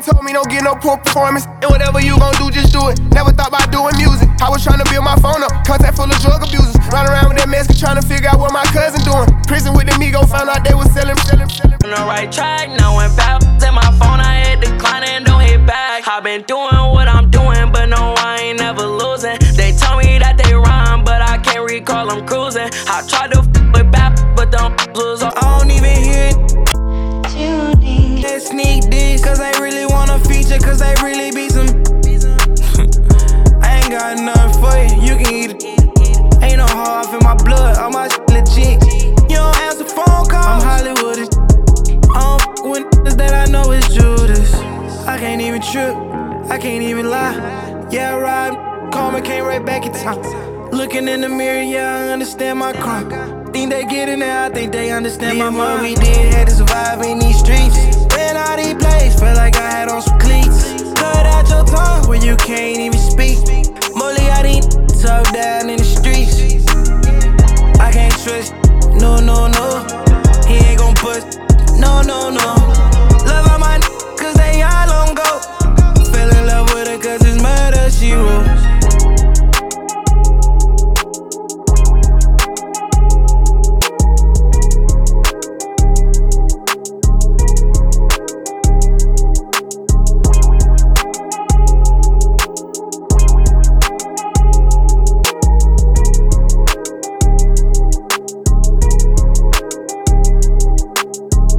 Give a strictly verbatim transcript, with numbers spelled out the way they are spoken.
told me don't get no poor performance. And whatever you gon' do, just do it. Never thought about doing music. I was tryna build my phone up, contact full of drug abusers. Run around with that mask tryna figure out what my cousin doing. Prison with the Migo, found out they was selling, selling, selling. On the right track, now when Pap in my phone, I hit decline and don't hit back. I been doing what I'm doing, but no, I ain't never losing. They tell me that they rhyme, but I can't recall I'm cruising. I tried to f with Pap, but don't lose. I don't even hear it. They sneak this, cause they really wanna feature, cause they really be some. I ain't got nothing for you, you can eat it. Ain't no half in my blood, all my shit legit. You don't answer phone calls, I'm Hollywood. I don't f with niggas that I know is Judas. I can't even trip, I can't even lie. Yeah, I ride, call me, came right back in time. Looking in the mirror, yeah, I understand my crime. Think they get in there, I think they understand my mind. What we did, had to survive in these streets. Been all these plays, felt like I had on some cleats. Cut out your tongue when you can't even speak. Molly, I didn't talk down in the streets. I can't trust, no, no, no. He ain't gon' put, no, no, no.